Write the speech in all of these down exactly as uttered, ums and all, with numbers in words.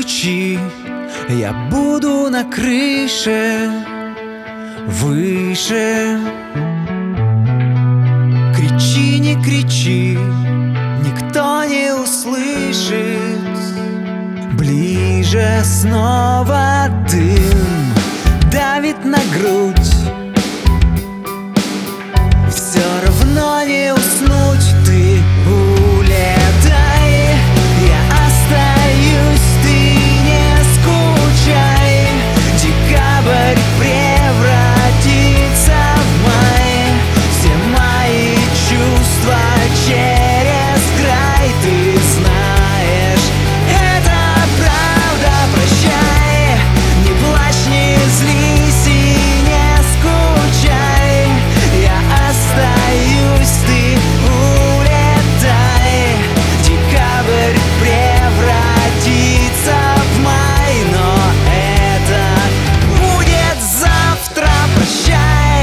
кричи, я буду на крыше выше. Кричи, не кричи, никто не услышит. Ближе снова дым давит на грудь. Все равно не уснуть, ты улетай, я остаюсь, ты не скучай. Декабрь превратится в май, все мои чувства через край, ты знаешь, это правда. Прощай, не плачь, не злись и не скучай, я остаюсь, ты улетай. Декабрь превратится в май, но это будет завтра. Прощай.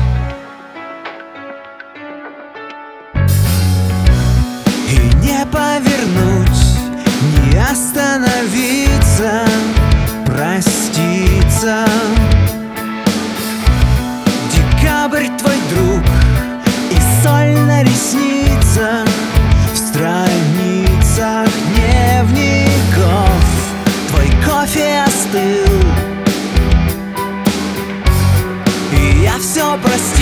И не повернуть, не остановиться, проститься. Декабрь твой друг и соль на ресницах, в страницах дневников. Твой кофе остыл, и я все простил.